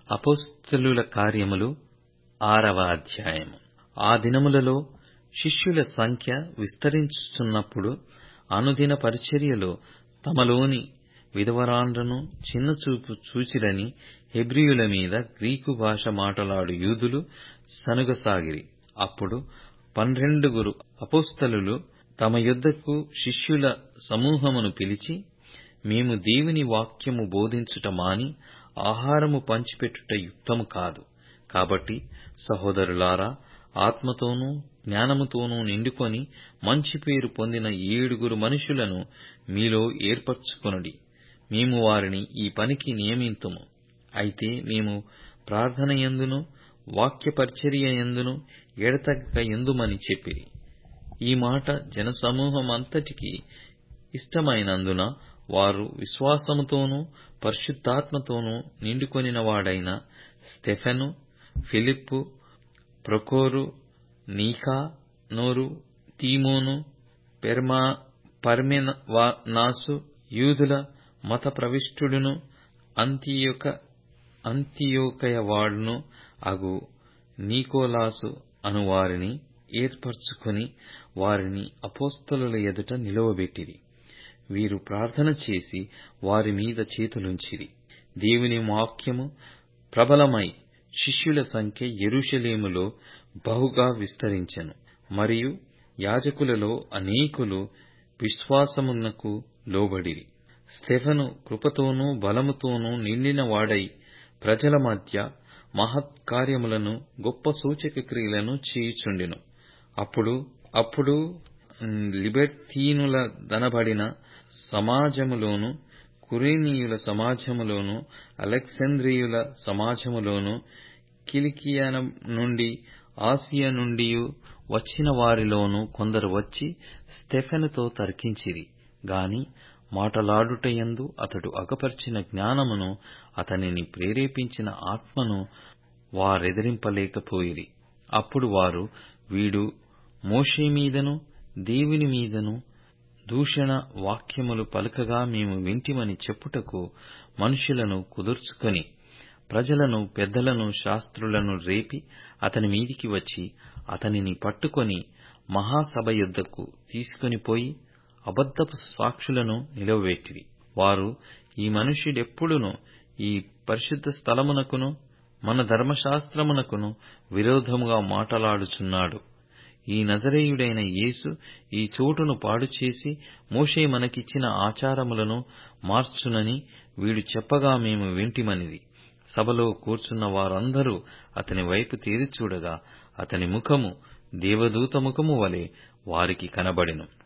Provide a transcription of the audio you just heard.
అపోస్తలుల కార్యములు 6వ అధ్యాయము. ఆ దినములలో శిష్యుల సంఖ్య విస్తరించుచున్నప్పుడు అనుదిన పరిచర్యలో తమలోని విధవరాండ్రను చిన్నచూపు చూచిరని హెబ్రీయుల మీద గ్రీకు భాష మాటలాడు యూదులు సనుగసాగిరి. అప్పుడు 12 అపోస్తలులు తమ యొద్దకు శిష్యుల సమూహమును పిలిచి, మేము దేవుని వాక్యము బోధించుట మాని ఆహారము పంచిపెట్టుట యుక్తము కాదు. కాబట్టి సహోదరులారా, ఆత్మతోనూ జ్ఞానముతోనూ నిండుకొని మంచి పేరు పొందిన 7 మనుషులను మీలో ఏర్పరచుకొనుడి. మేము వారిని ఈ పనికి నియమింతుము. అయితే మేము ప్రార్థన యందును వాక్య పరిచర్య యందును ఎడతెగక యుందుమని చెప్పిరి. ఈ మాట జనసమూహమంతటికి ఇష్టమైనందున వారు విశ్వాసముతోనూ పరిశుద్ధాత్మతోనూ నిండుకొనినవాడైన స్తెఫెను, ఫిలిప్పు, ప్రొకొరు, నీకానోరు, తీమోను, పర్మెనాసు, యూదుల మత ప్రవిష్టుడును అంతియొకయవాడును అగు నీకొలాసు అనువారిని ఏర్పరచుకొని వారిని అపోస్తలుల ఎదుట నిలువబెట్టిరి. వీరు ప్రార్థన చేసి వారి మీద చేతులుంచిరి. దేవుని వాక్యము ప్రబలమై శిష్యుల సంఖ్య యెరూషలేములో బహుగా విస్తరించెను. మరియు యాజకులలో అనేకులు విశ్వాసమునకు లోబడిరి. స్తెఫెను కృపతోనూ బలముతోనూ నిండిన వాడై ప్రజల మధ్య మహత్కార్యములను గొప్ప సూచక క్రియలను చేయుచుండెను. అప్పుడు లిబర్తీనులదనబడిన సమాజములోను, కురేనీయుల సమాజములోను, అలెగ్జాంద్రియుల సమాజములోను, కిలికియ నుండి ఆసియ నుండియు వచ్చిన వారిలోను కొందరు వచ్చి స్తెఫెనుతో తర్కించిరి. గాని మాటలాడుటయందు అతడు అగపర్చిన జ్ఞానమును, అతనిని ప్రేరేపించిన ఆత్మను వారెదిరింపలేకపోయిరి. అప్పుడు వారు, వీడు మోషే మీదను దేవుని మీదను దూషణ వాక్యములు పలుకగా మేము వింటిమని చెప్పుటకు మనుషులను కుదుర్చుకొని ప్రజలను, పెద్దలను, శాస్త్రులను రేపి అతని మీదికి వచ్చి అతనిని పట్టుకొని మహాసభ యొద్దకు తీసుకొనిపోయి అబద్ధపు సాక్షులను నిలువబెట్టిరి. వారు, ఈ మనుష్యుడెప్పుడును ఈ పరిశుద్ధ స్థలమునకును మన ధర్మశాస్త్రమునకును విరోధముగా మాటలాడుచున్నాడు. ఈ నజరేయుడైన యేసు ఈ చోటును పాడుచేసి మోషే మనకిచ్చిన ఆచారములను మార్చునని వీడు చెప్పగా మేము వింటిమనిది. సభలో కూర్చున్న వారందరూ అతని వైపు తేరి చూడగా అతని ముఖము దేవదూత ముఖము వలె వారికి కనబడెను.